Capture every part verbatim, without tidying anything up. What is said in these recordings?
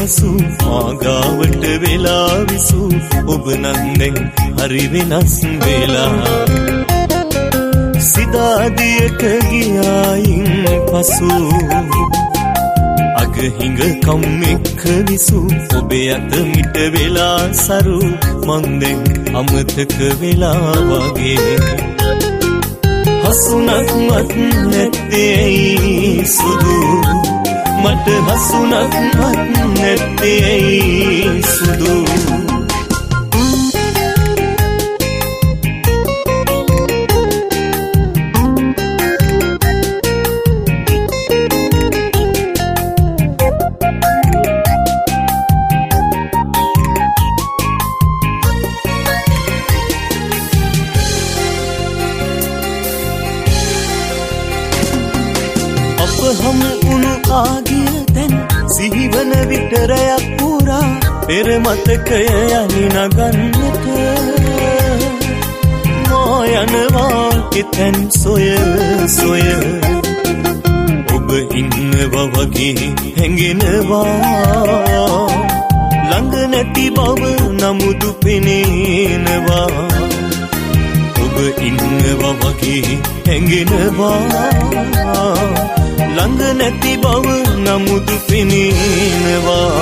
ඇසු මාගාවට වෙලා විසු ඔබ නම් දැන් හරි වෙනස් වෙලා සිතාදියට ගියායින් පසු අගහිඟ කම්මෙක්ක විසු ඔබේ අත මිට වෙලා සරු මං දැන් අමතක වෙලා වගේ හසුනක් මත් නැත්තේ සුදු මට හසුනක් මත් නැත්තේ සුදු हम उनु आगिय तन සිහිවන විතරයක් පුරා පෙර මතකය යලි නගන්නට මා යනවා එතැන් සොය සොය ඔබ ඉන්නවා වගේ හැඟෙනවා ළඟ නැති බව නමුදු පෙනෙනවා ඔබ ඉන්නවා වගේ හැඟෙනවා ළඟ නැති බව නමුදු පෙනෙනවා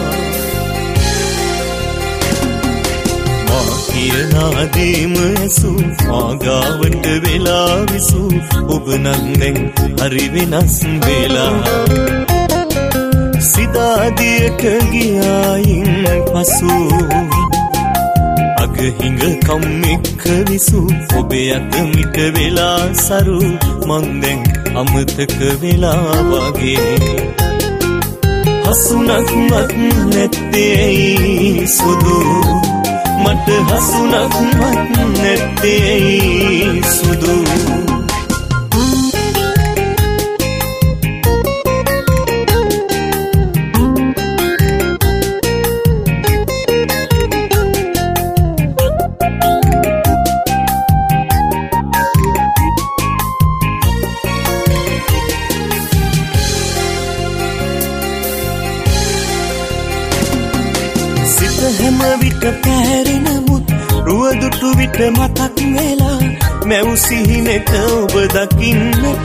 මා කියන ආදීම ඇසු මාගාවට වෙලා විසු ඔබ නම් දැන් හරි වෙනස් වෙලා සිතාදියට ගියායින් පසු අගහිඟ කම්මෙක්ක විසු ඔබේ අත මිට වෙලා සරු මං දැන් අමතක වෙලා වගේ හසුනක් මත් නැත්තේ සුදු මට හසුනක් මත් නැත්තේ සුදු හැම විට පැහැරෙන මුත් රුවදුටු විට මතක් වෙලා මැව් සිහිනෙට ඔබ දකින්නට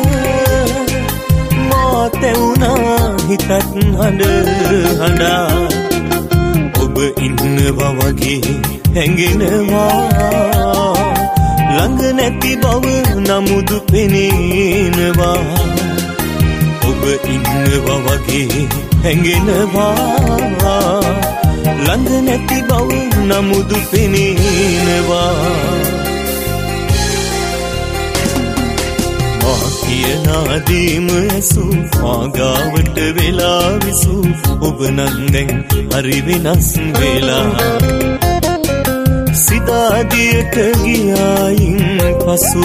මා තැවුනා හිතත් හඬ හඬා ඔබ ඉන්නවා වගේ හැඟෙනවා ළඟ නැති බව නමුදු පෙනෙනවා ඔබ ඉන්නවා වගේ හැඟෙනවා ළඟ නැති බව නමුදු පෙනෙනවා මා කියන ආදීම ඇසු මාගාවට වෙලා විසු ඔබ නම් දැන් හරි වෙනස් වෙලා සිතාදියට ගියායින් පසු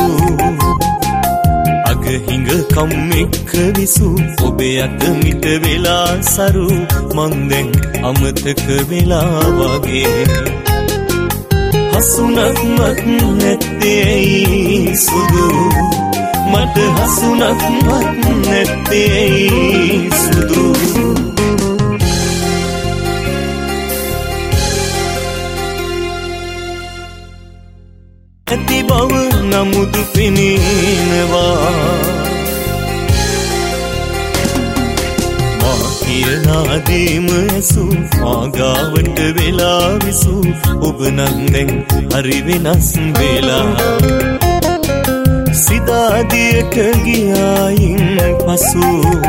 අගහිඟ කම්මෙක්ක විසු ඔබේ අත මිට වෙලා සරු මං දැන් අමතක වෙලා වගේ හසුනක් මත් නැත්තේ සුදු මට හසුනක් මත් නැත්තේ සුදු ඇති බව නමුදු පෙනෙනවා මා කියන ආදීම ඇසු මාගාවට වෙලා විසු ඔබ නම් දැන් හරි වෙනස් වෙලා සිතාදියට ගියායින් පසු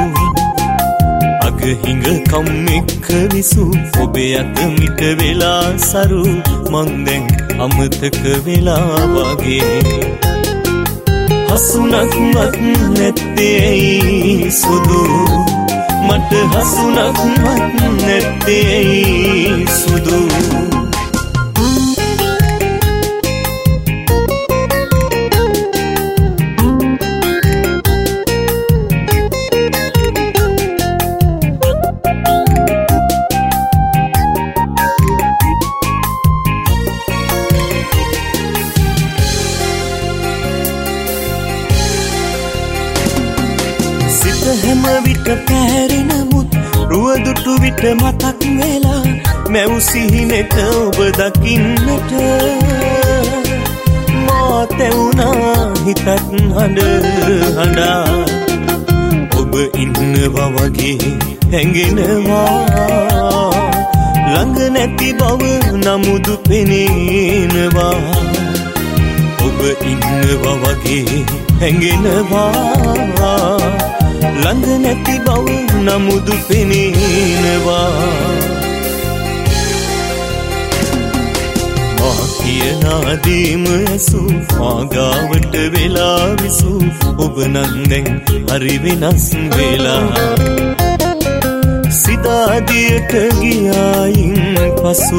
අගහිඟ කම්මෙක්ක විසු ඔබේ අත මිට වෙලා සරු මං දැන් අමතක වෙලා වගේ හසුනක් මත් නැත්තේ සුදු මට හසුනක් මත් නැත්තේ සුදු හැම විට පැහැරෙන මුත් රුවදුටු සුදු විට මතක් වෙලා මැව් සිහිනෙට ඔබ දකින්නට මා තැවුනා හිතත් හඬ හඬා ඔබ ඉන්නවා වගේ හැඟෙනවා ළඟ නැති බව නමුදු පෙනෙනවා ඔබ ඉන්නවා වගේ හැඟෙනවා ළඟ නැති බව නමුදු පෙනෙනවා මා කියනාදීම ඇසු මාගාවට වෙලා විසු ඔබ නම් දැන් හරි වෙනස් වෙලා සිතාදියට ගියායින් පසු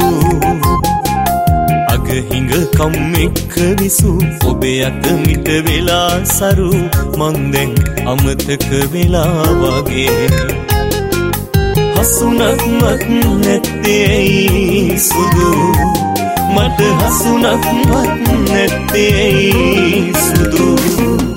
අගහිඟ කම් එක්ක විසු ඔබේ අත මිට වෙලා සරු මං දැන් අමතක වෙලා වගේ හසුනක් මත් නැත්තේ ඇයි සුදු මට හසුනක් මත් නැත්තේ ඇයි සුදු